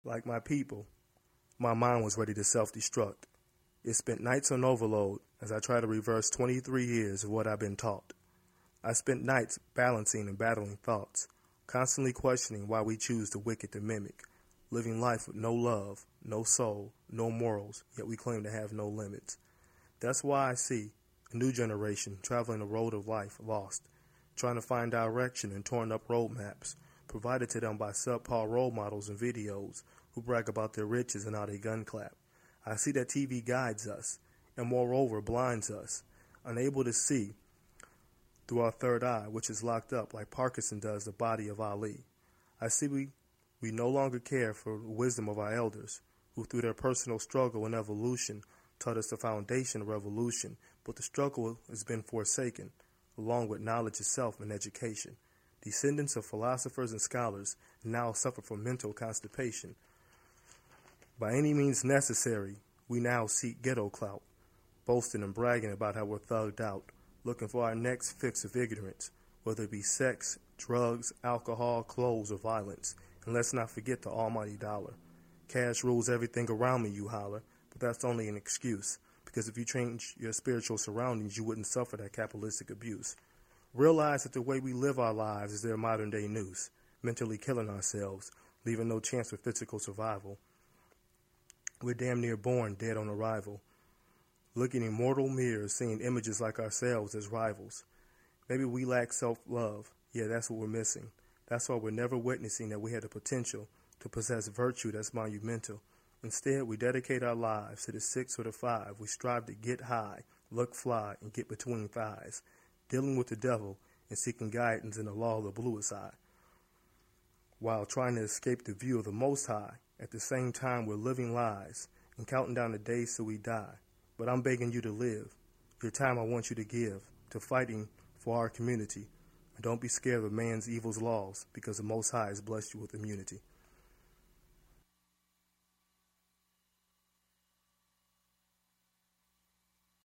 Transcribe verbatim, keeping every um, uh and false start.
Like my people, my mind was ready to self-destruct. It spent nights on overload as I tried to reverse twenty-three years of what I've been taught. I spent nights balancing and battling thoughts, constantly questioning why we choose the wicked to mimic, living life with no love, no soul, no morals, yet we claim to have no limits. That's why I see a new generation traveling the road of life lost, trying to find direction in torn up road maps, provided to them by subpar role models and videos who brag about their riches and how they gun clap. I see that T V guides us, and moreover blinds us, unable to see through our third eye, which is locked up like Parkinson does the body of Ali. I see we, we no longer care for the wisdom of our elders, who through their personal struggle and evolution taught us the foundation of revolution, but the struggle has been forsaken, along with knowledge itself and education. Descendants of philosophers and scholars now suffer from mental constipation. By any means necessary, we now seek ghetto clout, boasting and bragging about how we're thugged out, looking for our next fix of ignorance, whether it be sex, drugs, alcohol, clothes, or violence. And let's not forget the almighty dollar. Cash rules everything around me, you holler, but that's only an excuse, because if you change your spiritual surroundings, you wouldn't suffer that capitalistic abuse. Realize that the way we live our lives is their modern-day noose, mentally killing ourselves, leaving no chance for physical survival. We're damn near born dead on arrival, looking in mortal mirrors, seeing images like ourselves as rivals. Maybe we lack self-love. Yeah, that's what we're missing. That's why we're never witnessing that we had the potential to possess virtue that's monumental. Instead, we dedicate our lives to the six or the five. We strive to get high, look fly, and get between thighs, dealing with the devil and seeking guidance in the law of the bluest eye, while trying to escape the view of the Most High. At the same time, we're living lies and counting down the days till we die. But I'm begging you to live. Your time I want you to give to fighting for our community. And don't be scared of man's evil laws, because the Most High has blessed you with immunity.